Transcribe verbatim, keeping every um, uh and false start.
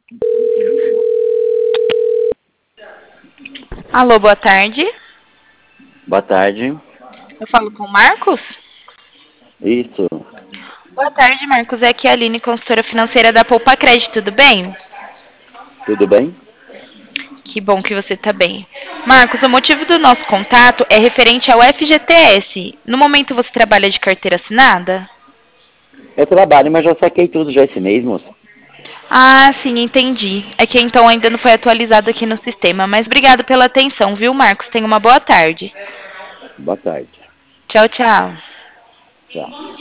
Alô, boa tarde. Boa tarde. Eu falo com o Marcos? Isso. Boa tarde, Marcos. É aqui a Aline, consultora financeira da Poupa Crédito, tudo bem? Tudo bem? Que bom que você está bem. Marcos, o motivo do nosso contato é referente ao F G T S. No momento você trabalha de carteira assinada? Eu trabalho, mas já saquei tudo já esse mês, moça. Ah, sim, entendi. É que então ainda não foi atualizado aqui no sistema. Mas obrigado pela atenção, viu, Marcos? Tenha uma boa tarde. Boa tarde. Tchau, tchau. Tchau.